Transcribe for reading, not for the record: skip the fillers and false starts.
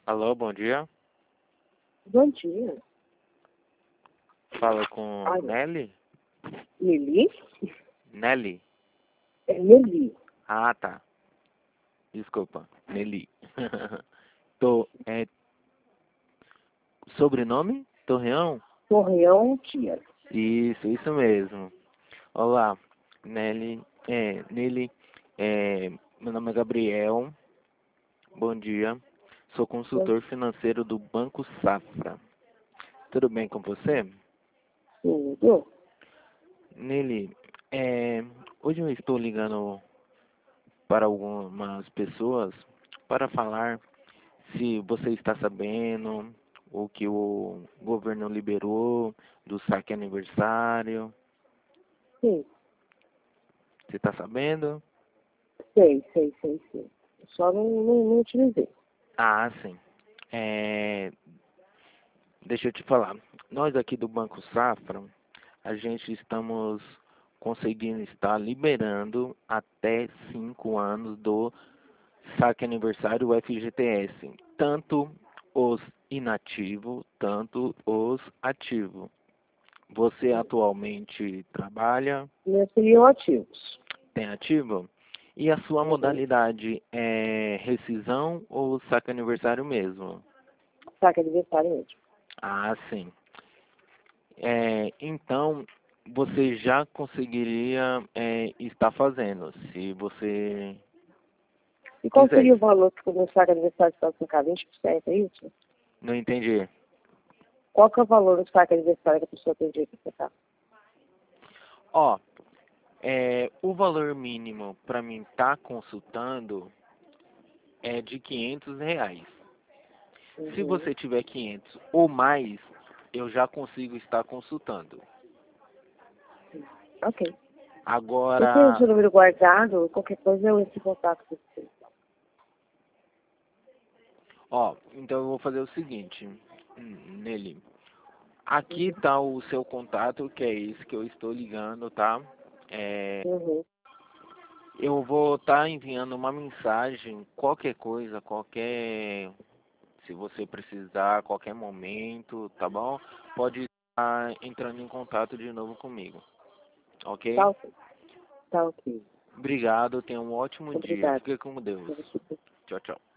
Alô, bom dia. Bom dia. Fala com Olha, Nelly? Lili? Nelly? É Lili. Ah, tá. Desculpa, Nelly. Tô, sobrenome? Torreão? Torreão Dias. Isso mesmo. Olá, Nelly. Nelly, meu nome é Gabriel. Bom dia. Sou consultor financeiro do Banco Safra. Tudo bem com você? Tudo. Nelly, hoje eu estou ligando para algumas pessoas para falar se você está sabendo o que o governo liberou do saque aniversário. Sim, Você está sabendo? sei. Só não utilizei. Ah, sim. Deixa eu te falar. Nós aqui do Banco Safra, a gente estamos conseguindo estar liberando até 5 anos do saque aniversário FGTS, tanto os inativos, tanto os ativos. Você atualmente trabalha, Meus seriam ativos. tem ativo? E a sua Uhum. modalidade é rescisão ou saque aniversário mesmo? Saca aniversário mesmo. Ah, sim. Então, você já conseguiria estar fazendo, se você E qual seria o quisesse. valor que o meu saca aniversário está com 20%, é isso? Não entendi. Qual que é o valor do saca aniversário que a pessoa tem direito a sacar? Ó, o valor mínimo para mim estar consultando é de R$ 500. Se Uhum. você tiver 500 ou mais, eu já consigo estar consultando. Ok. Eu tenho o Agora, seu número guardado, qualquer coisa eu entro em contato com você. ó, então eu vou fazer o seguinte, nele. Aqui Uhum. tá o seu contato, que é esse que eu estou ligando, tá? Uhum. Eu vou estar enviando uma mensagem, qualquer coisa, se você precisar, a qualquer momento, tá bom? Pode estar entrando em contato de novo comigo, ok? Tá ok. Tá ok. Obrigado, tenha um ótimo dia. Obrigada. Fique com Deus. Por você. Tchau, tchau.